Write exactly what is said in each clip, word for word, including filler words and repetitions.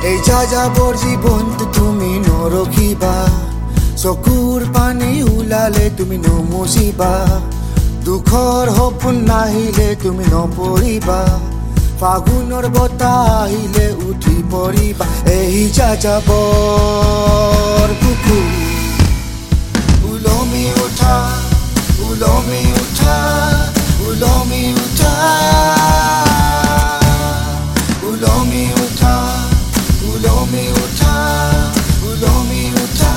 এই যাযাবৰ জীৱনটো তুমি নৰখিবা চকুৰ পানী ওলালে তুমি নমচিবা দুখৰ সপোন নাহিলে তুমি নপৰিবা ফাগুনৰ বতাহ আহিলে উঠি পৰিবা এই যাযাবৰ বুকু উলমি উঠা উলমি উঠা উলমি উঠা উলমি উঠা উলমি উঠা উলমি উঠা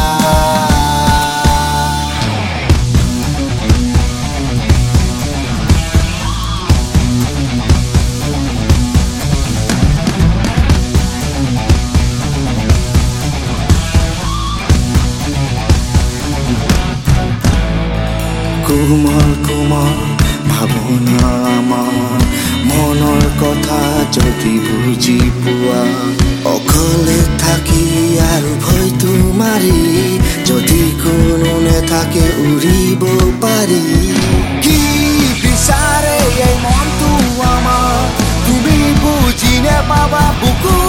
কোমল কোমল ভাৱনা আমাৰ মনৰ কথা যদি বুজি পোৱা অকলে থাকি আৰু ভয়টো মাৰি যদি কোনো নেথাকে উৰিব পাৰি কি বিচাৰে এই মনটো আমাৰ তুমি বুজি নেপাবা বুকু